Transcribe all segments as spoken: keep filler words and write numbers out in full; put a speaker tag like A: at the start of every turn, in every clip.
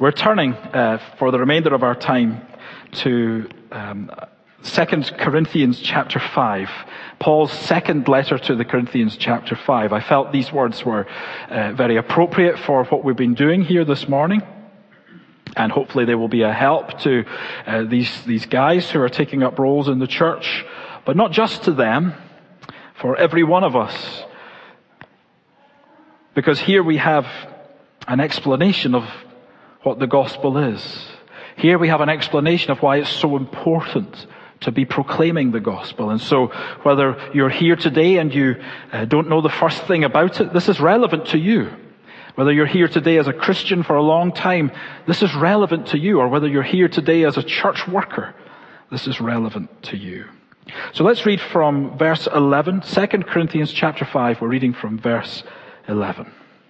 A: We're turning uh, for the remainder of our time to um, Second Corinthians chapter five, Paul's second letter to the Corinthians chapter five. I felt these words were uh, very appropriate for what we've been doing here this morning. And hopefully they will be a help to uh, these, these guys who are taking up roles in the church. But not just to them, for every one of us. Because here we have an explanation of what the gospel is. Here we have an explanation of why it's so important to be proclaiming the gospel. And so whether you're here today and you uh, don't know the first thing about it, this is relevant to you. Whether you're here today as a Christian for a long time, this is relevant to you. Or whether you're here today as a church worker, this is relevant to you. So let's read from verse eleven, Second Corinthians chapter five. We're reading from verse eleven.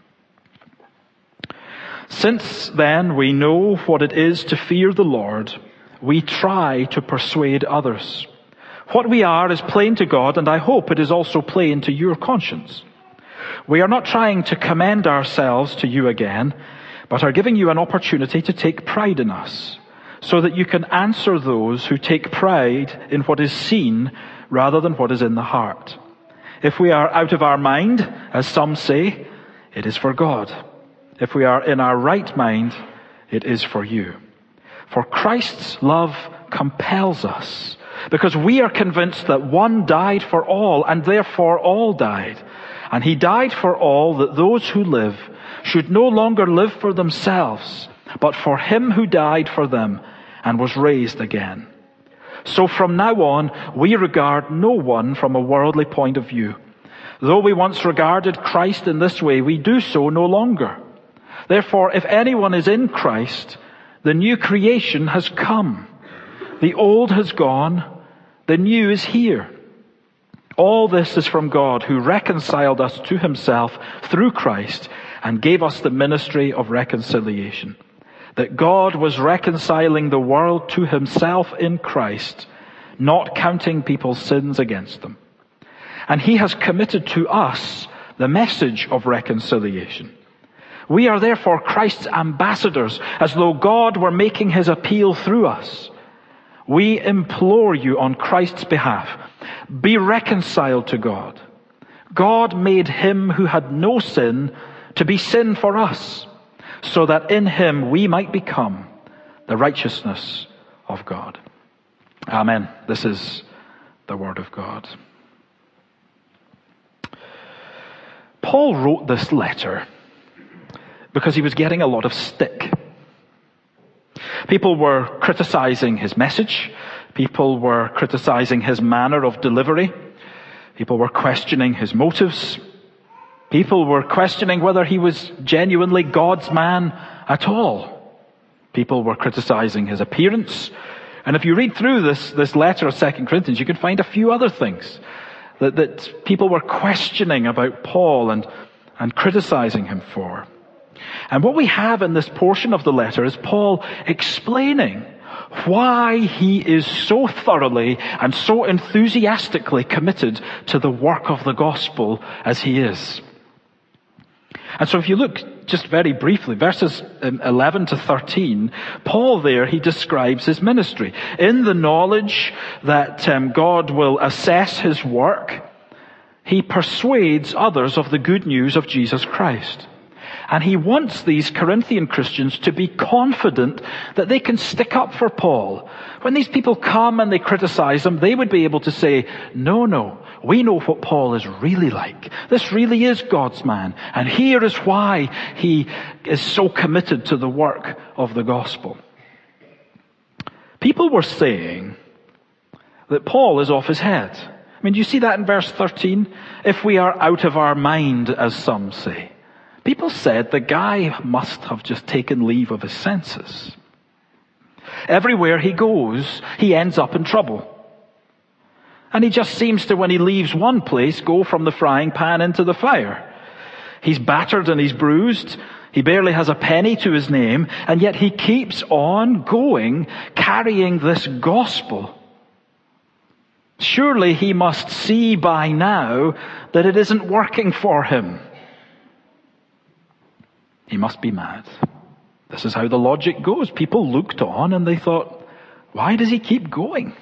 A: Since then we know what it is to fear the Lord, we try to persuade others. What we are is plain to God, and I hope it is also plain to your conscience. We are not trying to commend ourselves to you again, but are giving you an opportunity to take pride in us, so that you can answer those who take pride in what is seen rather than what is in the heart. If we are out of our mind, as some say, it is for God. If we are in our right mind, it is for you. For Christ's love compels us, because we are convinced that one died for all, and therefore all died. And he died for all, that those who live should no longer live for themselves, but for him who died for them and was raised again. So from now on, we regard no one from a worldly point of view. Though we once regarded Christ in this way, we do so no longer. Therefore, if anyone is in Christ, the new creation has come. The old has gone, the new is here. All this is from God, who reconciled us to himself through Christ and gave us the ministry of reconciliation. That God was reconciling the world to himself in Christ, not counting people's sins against them. And he has committed to us the message of reconciliation. We are therefore Christ's ambassadors, as though God were making his appeal through us. We implore you on Christ's behalf, be reconciled to God. God made him who had no sin to be sin for us, so that in him we might become the righteousness of God. Amen. This is the word of God. Paul wrote this letter because he was getting a lot of stick. People were criticizing his message. People were criticizing his manner of delivery. People were questioning his motives. People were questioning whether he was genuinely God's man at all. People were criticizing his appearance. And if you read through this, this letter of Second Corinthians, you can find a few other things that, that people were questioning about Paul and, and criticizing him for. And what we have in this portion of the letter is Paul explaining why he is so thoroughly and so enthusiastically committed to the work of the gospel as he is. And so if you look just very briefly, verses eleven to thirteen, Paul there, he describes his ministry in the knowledge that um, God will assess his work. He persuades others of the good news of Jesus Christ. And he wants these Corinthian Christians to be confident that they can stick up for Paul. When these people come and they criticize him, they would be able to say, no, no, we know what Paul is really like. This really is God's man. And here is why he is so committed to the work of the gospel. People were saying that Paul is off his head. I mean, do you see that in verse thirteen? If we are out of our mind, as some say. People said the guy must have just taken leave of his senses. Everywhere he goes, he ends up in trouble. And he just seems to, when he leaves one place, go from the frying pan into the fire. He's battered and he's bruised. He barely has a penny to his name, and yet he keeps on going, carrying this gospel. Surely he must see by now that it isn't working for him. He must be mad. This is how the logic goes. People looked on and they thought, why does he keep going?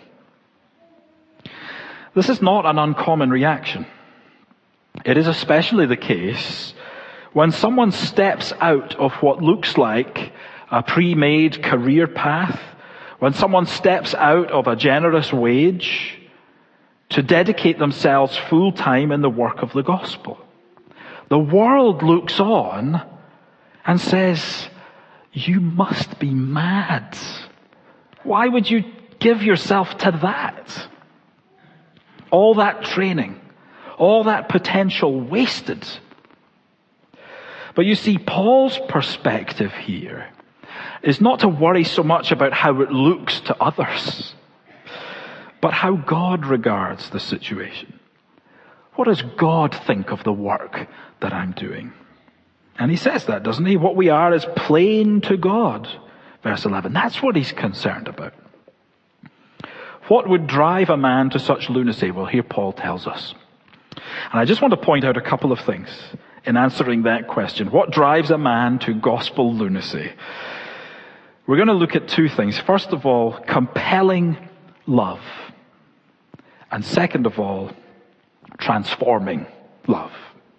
A: This is not an uncommon reaction. It is especially the case when someone steps out of what looks like a pre-made career path, when someone steps out of a generous wage to dedicate themselves full time in the work of the gospel. The world looks on and says, you must be mad. Why would you give yourself to that? All that training, all that potential wasted. But you see, Paul's perspective here is not to worry so much about how it looks to others, but how God regards the situation. What does God think of the work that I'm doing? And he says that, doesn't he? What we are is plain to God. Verse eleven. That's what he's concerned about. What would drive a man to such lunacy? Well, here Paul tells us. And I just want to point out a couple of things in answering that question. What drives a man to gospel lunacy? We're going to look at two things. First of all, compelling love. And second of all, transforming love.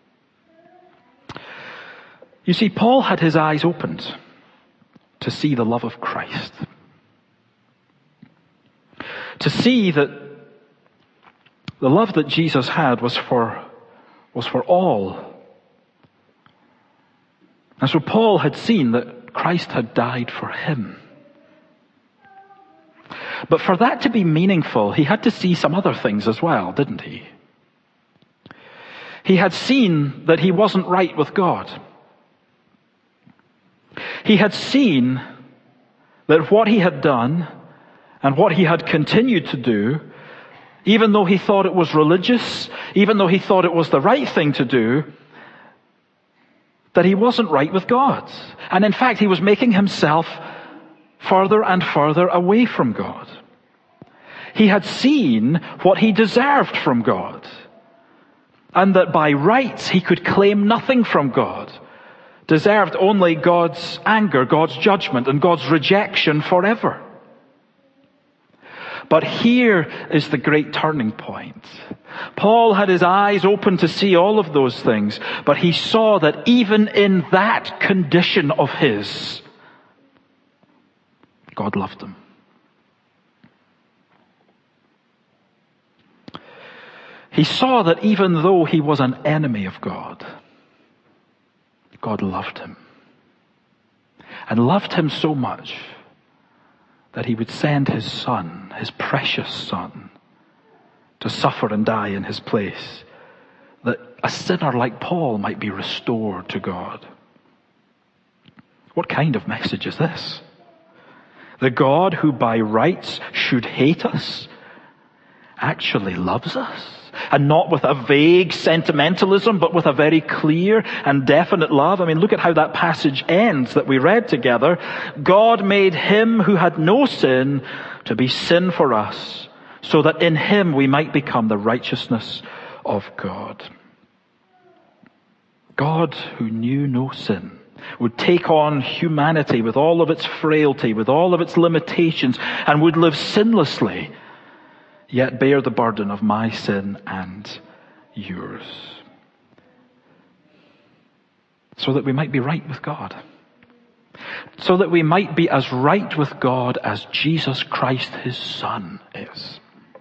A: You see, Paul had his eyes opened to see the love of Christ. To see that the love that Jesus had was for, was for all. And so Paul had seen that Christ had died for him. But for that to be meaningful, he had to see some other things as well, didn't he? He had seen that he wasn't right with God. He had seen that what he had done and what he had continued to do, even though he thought it was religious, even though he thought it was the right thing to do, that he wasn't right with God. And in fact, he was making himself further and further away from God. He had seen what he deserved from God, and that by rights he could claim nothing from God, deserved only God's anger, God's judgment, and God's rejection forever. But here is the great turning point. Paul had his eyes open to see all of those things, but he saw that even in that condition of his, God loved him. He saw that even though he was an enemy of God, God loved him. And loved him so much that he would send his son, his precious son, to suffer and die in his place, that a sinner like Paul might be restored to God. What kind of message is this? The God who by rights should hate us actually loves us. And not with a vague sentimentalism, but with a very clear and definite love. I mean, look at how that passage ends that we read together. God made him who had no sin to be sin for us, so that in him we might become the righteousness of God. God, who knew no sin, would take on humanity with all of its frailty, with all of its limitations, and would live sinlessly, yet bear the burden of my sin and yours, so that we might be right with God, so that we might be as right with God as Jesus Christ, his Son, is.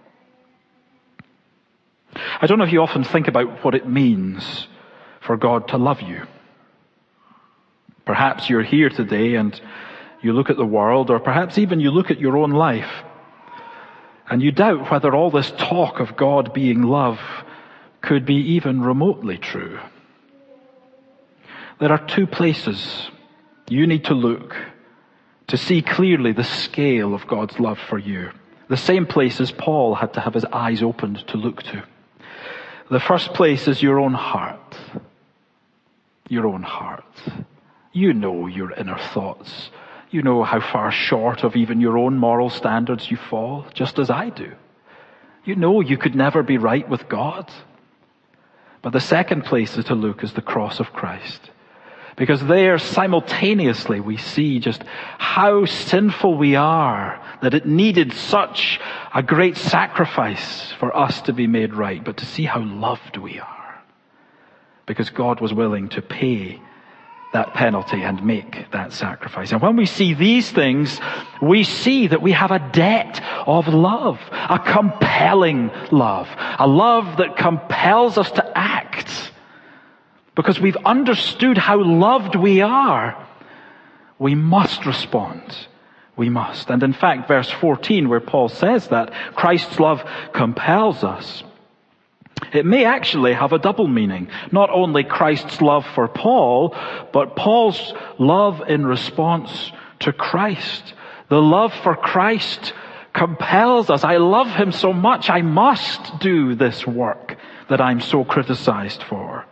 A: I don't know if you often think about what it means for God to love you. Perhaps you're here today and you look at the world, or perhaps even you look at your own life, and you doubt whether all this talk of God being love could be even remotely true. There are two places you need to look to see clearly the scale of God's love for you. The same places Paul had to have his eyes opened to look to. The first place is your own heart. Your own heart. You know your inner thoughts. You know how far short of even your own moral standards you fall, just as I do. You know you could never be right with God. But the second place to look is the cross of Christ. Because there, simultaneously, we see just how sinful we are, that it needed such a great sacrifice for us to be made right, but to see how loved we are. Because God was willing to pay that penalty and make that sacrifice. And when we see these things, we see that we have a debt of love, a compelling love, a love that compels us to act. Because we've understood how loved we are, we must respond. We must. And in fact, verse fourteen, where Paul says that Christ's love compels us, it may actually have a double meaning. Not only Christ's love for Paul, but Paul's love in response to Christ. The love for Christ compels us. I love him so much, I must do this work that I'm so criticized for.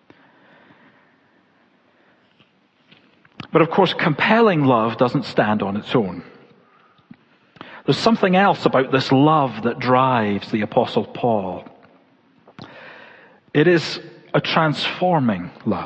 A: But of course, compelling love doesn't stand on its own. There's something else about this love that drives the Apostle Paul. It is a transforming love.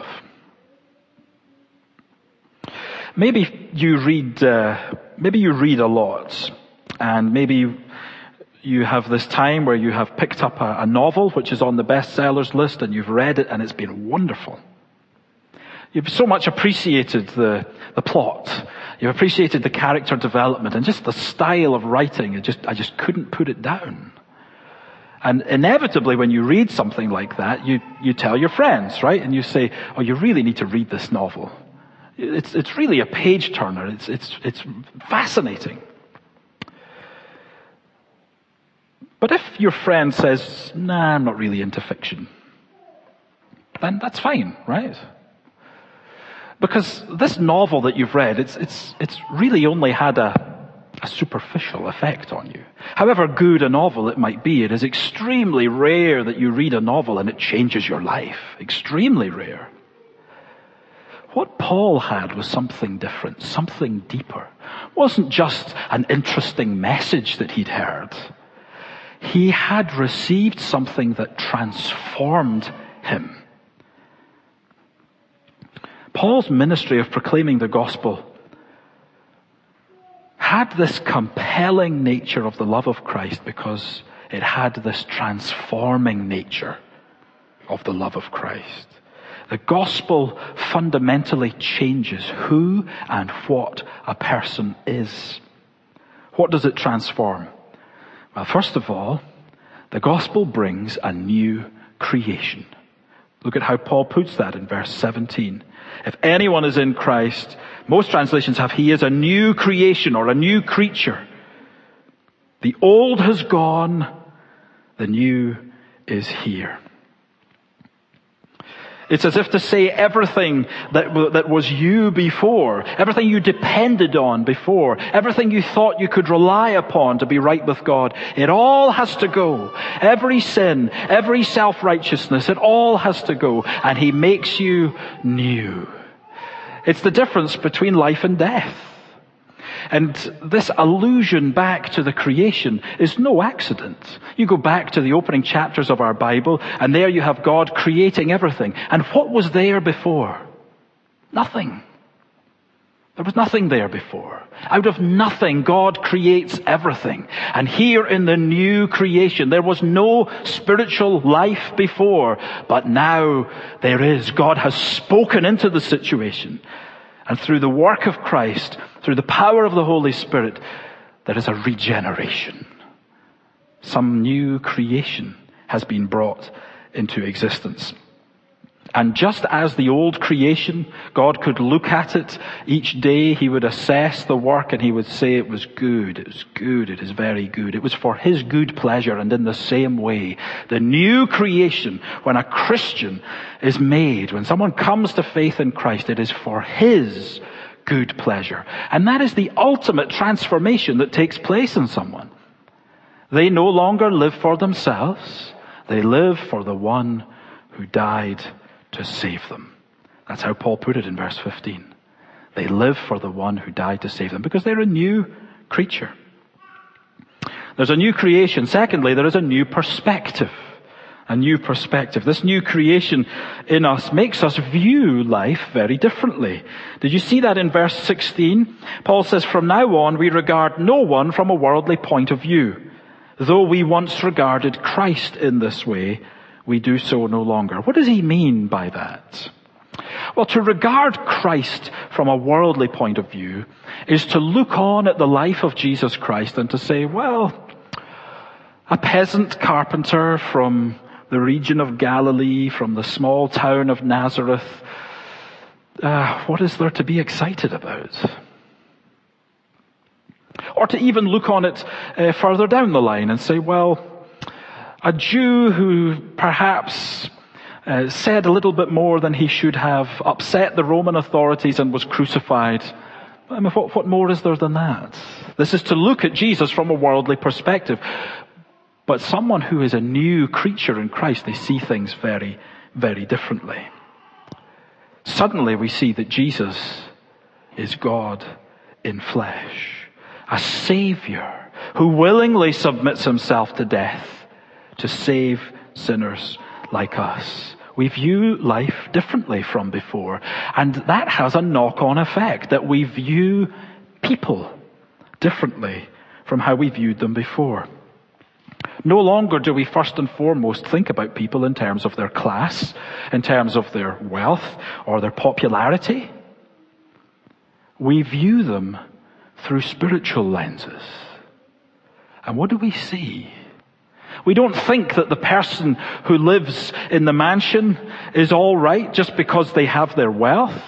A: Maybe you read, uh, maybe you read a lot, and maybe you have this time where you have picked up a, a novel which is on the bestsellers list, and you've read it, and it's been wonderful. You've so much appreciated the, the plot. You've appreciated the character development and just the style of writing. It just, I just couldn't put it down. And inevitably, when you read something like that, you, you tell your friends, right? And you say, oh, you really need to read this novel. It's, it's really a page turner. It's, it's, it's fascinating. But if your friend says, nah, I'm not really into fiction, then that's fine, right? Because this novel that you've read, it's, it's, it's really only had a, a superficial effect on you. However good a novel it might be, it is extremely rare that you read a novel and it changes your life. Extremely rare. What Paul had was something different, something deeper. It wasn't just an interesting message that he'd heard. He had received something that transformed him. Paul's ministry of proclaiming the gospel had this compelling nature of the love of Christ because it had this transforming nature of the love of Christ. The gospel fundamentally changes who and what a person is. What does it transform? Well, first of all, the gospel brings a new creation. Look at how Paul puts that in verse seventeen. If anyone is in Christ, most translations have he is a new creation or a new creature. The old has gone, the new is here. It's as if to say everything that, that was you before, everything you depended on before, everything you thought you could rely upon to be right with God, it all has to go. Every sin, every self-righteousness, it all has to go. And he makes you new. It's the difference between life and death. And this allusion back to the creation is no accident. You go back to the opening chapters of our Bible, and there you have God creating everything. And what was there before? Nothing. There was nothing there before. Out of nothing, God creates everything. And here in the new creation, there was no spiritual life before, but now there is. God has spoken into the situation. And through the work of Christ, through the power of the Holy Spirit, there is a regeneration. Some new creation has been brought into existence. And just as the old creation, God could look at it each day, he would assess the work and he would say it was good, it was good, it is very good. It was for his good pleasure. And in the same way, the new creation, when a Christian is made, when someone comes to faith in Christ, it is for his good pleasure. And that is the ultimate transformation that takes place in someone. They no longer live for themselves. They live for the one who died to save them. That's how Paul put it in verse fifteen. They live for the one who died to save them because they're a new creature. There's a new creation. Secondly, there is a new perspective. a new perspective. This new creation in us makes us view life very differently. Did you see that in verse sixteen? Paul says, from now on we regard no one from a worldly point of view. Though we once regarded Christ in this way, we do so no longer. What does he mean by that? Well, to regard Christ from a worldly point of view is to look on at the life of Jesus Christ and to say, well, a peasant carpenter from the region of Galilee, from the small town of Nazareth, uh, what is there to be excited about? Or to even look on it uh, further down the line and say, well, a Jew who perhaps uh, said a little bit more than he should have, upset the Roman authorities and was crucified. I mean, what, what more is there than that? This is to look at Jesus from a worldly perspective. But someone who is a new creature in Christ, they see things very, very differently. Suddenly we see that Jesus is God in flesh, a Savior who willingly submits himself to death to save sinners like us. We view life differently from before, and that has a knock-on effect, that we view people differently from how we viewed them before. No longer do we first and foremost think about people in terms of their class, in terms of their wealth or their popularity. We view them through spiritual lenses. And what do we see? We don't think that the person who lives in the mansion is all right just because they have their wealth.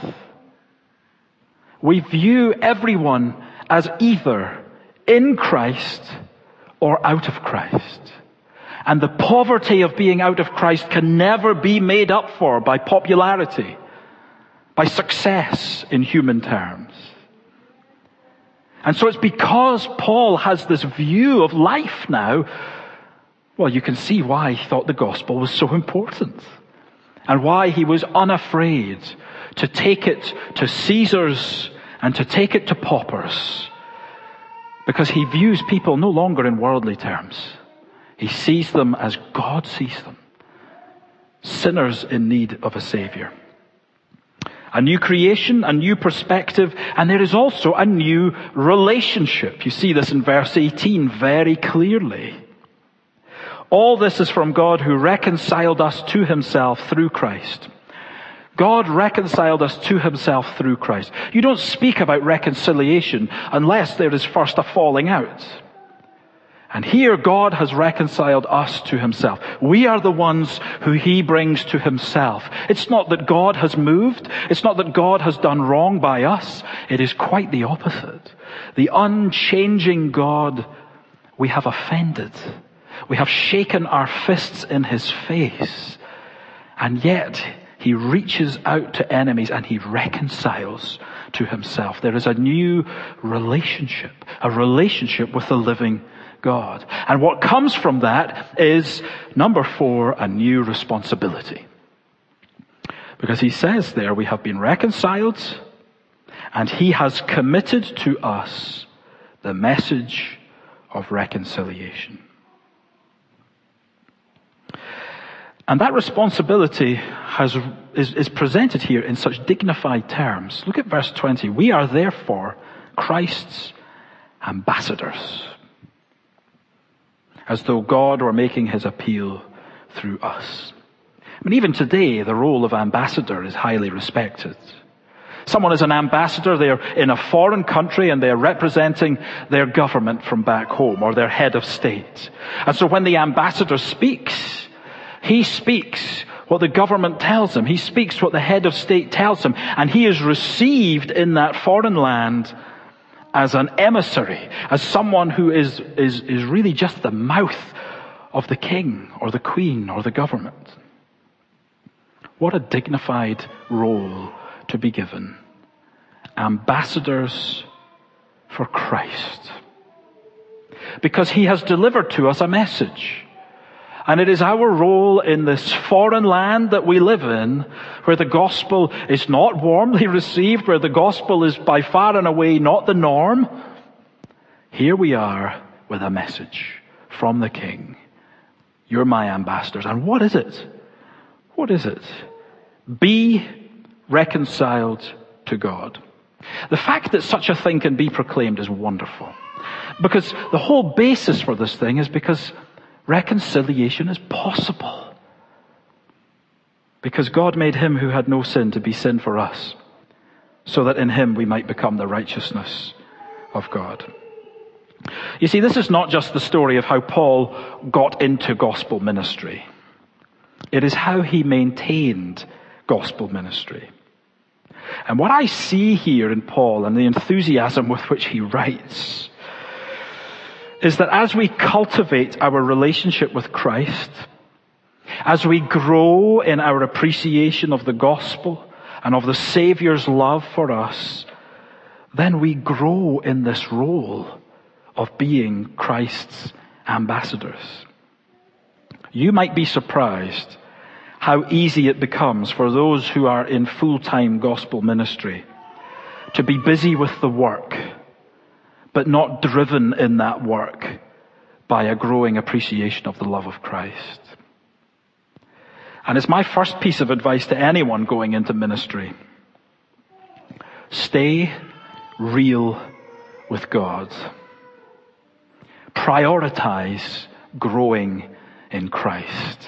A: We view everyone as either in Christ or out of Christ. And the poverty of being out of Christ can never be made up for by popularity, by success in human terms. And so it's because Paul has this view of life now, well, you can see why he thought the gospel was so important. And why he was unafraid to take it to Caesars and to take it to paupers. Because he views people no longer in worldly terms. He sees them as God sees them. Sinners in need of a Savior. A new creation, a new perspective, and there is also a new relationship. You see this in verse eighteen very clearly. All this is from God who reconciled us to himself through Christ. God reconciled us to himself through Christ. You don't speak about reconciliation unless there is first a falling out. And here God has reconciled us to himself. We are the ones who he brings to himself. It's not that God has moved. It's not that God has done wrong by us. It is quite the opposite. The unchanging God we have offended. We have shaken our fists in his face. And yet he reaches out to enemies and he reconciles to himself. There is a new relationship, a relationship with the living God. And what comes from that is, number four, a new responsibility. Because he says there, we have been reconciled and he has committed to us the message of reconciliation. And that responsibility has, is, is presented here in such dignified terms. Look at verse twenty. We are therefore Christ's ambassadors, as though God were making his appeal through us. I mean, even today, the role of ambassador is highly respected. Someone is an ambassador, they're in a foreign country and they're representing their government from back home, or their head of state. And so when the ambassador speaks, he speaks what the government tells him. He speaks what the head of state tells him. And he is received in that foreign land as an emissary, as someone who is, is, is really just the mouth of the king or the queen or the government. What a dignified role to be given. Ambassadors for Christ. Because he has delivered to us a message. And it is our role in this foreign land that we live in, where the gospel is not warmly received, where the gospel is by far and away not the norm. Here we are with a message from the King. You're my ambassadors. And what is it? What is it? Be reconciled to God. The fact that such a thing can be proclaimed is wonderful. Because the whole basis for this thing is because reconciliation is possible. Because God made him who had no sin to be sin for us, so that in him we might become the righteousness of God. You see, this is not just the story of how Paul got into gospel ministry. It is how he maintained gospel ministry. And what I see here in Paul and the enthusiasm with which he writes is that as we cultivate our relationship with Christ, as we grow in our appreciation of the gospel and of the Savior's love for us, then we grow in this role of being Christ's ambassadors. You might be surprised how easy it becomes for those who are in full-time gospel ministry to be busy with the work, but not driven in that work by a growing appreciation of the love of Christ. And it's my first piece of advice to anyone going into ministry. Stay real with God. Prioritize growing in Christ.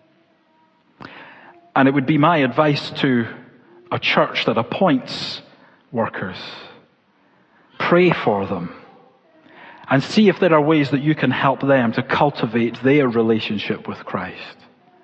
A: And it would be my advice to a church that appoints workers. Pray for them and see if there are ways that you can help them to cultivate their relationship with Christ.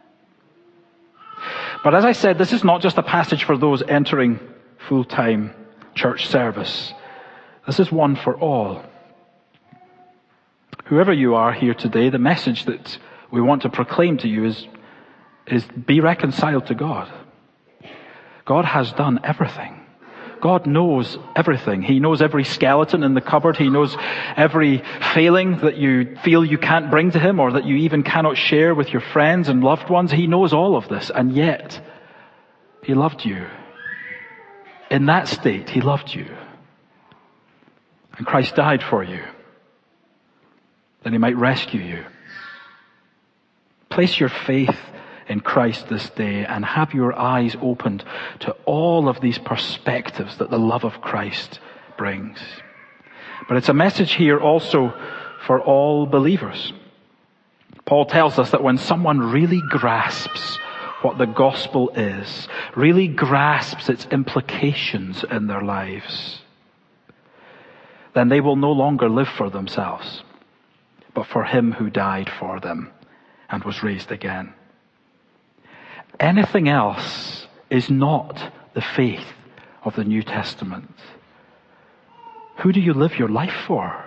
A: But as I said, this is not just a passage for those entering full-time church service. This is one for all. Whoever you are here today, the message that we want to proclaim to you is, is be reconciled to God. God has done everything. God knows everything. He knows every skeleton in the cupboard. He knows every failing that you feel you can't bring to him or that you even cannot share with your friends and loved ones. He knows all of this. And yet, he loved you. In that state, he loved you. And Christ died for you, that he might rescue you. Place your faith in Christ this day and have your eyes opened to all of these perspectives that the love of Christ brings. But it's a message here also for all believers. Paul tells us that when someone really grasps what the gospel is, really grasps its implications in their lives, then they will no longer live for themselves, but for him who died for them and was raised again. Anything else is not the faith of the New Testament. Who do you live your life for?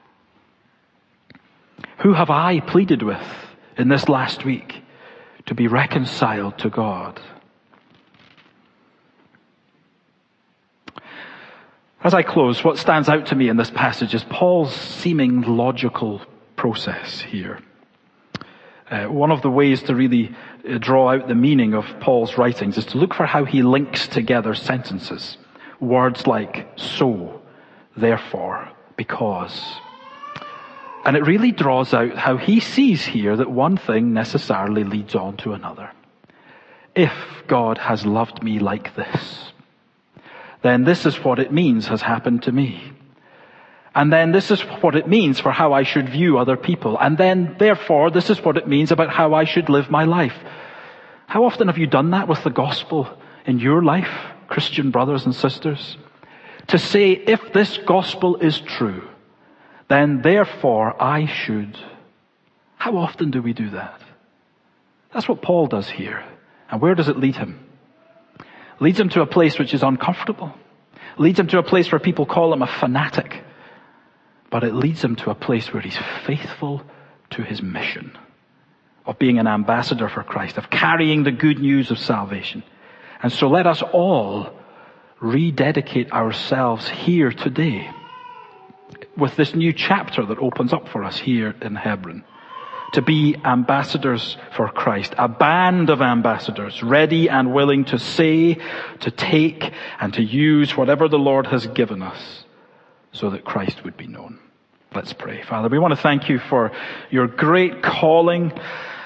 A: Who have I pleaded with in this last week to be reconciled to God? As I close, what stands out to me in this passage is Paul's seeming logical process here. Uh, one of the ways to really uh, draw out the meaning of Paul's writings is to look for how he links together sentences. Words like so, therefore, because. And it really draws out how he sees here that one thing necessarily leads on to another. If God has loved me like this, then this is what it means has happened to me. And then this is what it means for how I should view other people. And then, therefore, this is what it means about how I should live my life. How often have you done that with the gospel in your life, Christian brothers and sisters? To say, if this gospel is true, then therefore I should. How often do we do that? That's what Paul does here. And where does it lead him? It leads him to a place which is uncomfortable. It leads him to a place where people call him a fanatic. But it leads him to a place where he's faithful to his mission of being an ambassador for Christ, of carrying the good news of salvation. And so let us all rededicate ourselves here today with this new chapter that opens up for us here in Hebron, to be ambassadors for Christ, a band of ambassadors ready and willing to say, to take, and to use whatever the Lord has given us, so that Christ would be known. Let's pray. Father, we want to thank you for your great calling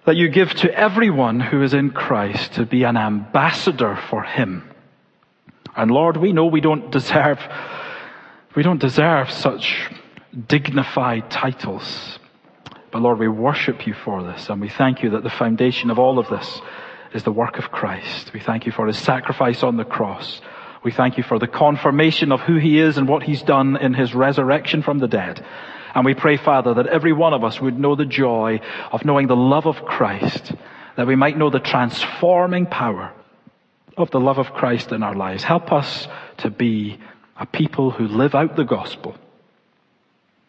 A: that you give to everyone who is in Christ to be an ambassador for him. And Lord, we know we don't deserve, we don't deserve such dignified titles. But Lord, we worship you for this, and we thank you that the foundation of all of this is the work of Christ. We thank you for his sacrifice on the cross. We thank you for the confirmation of who he is and what he's done in his resurrection from the dead. And we pray, Father, that every one of us would know the joy of knowing the love of Christ, that we might know the transforming power of the love of Christ in our lives. Help us to be a people who live out the gospel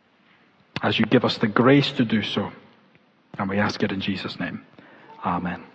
A: as you give us the grace to do so. And we ask it in Jesus' name. Amen.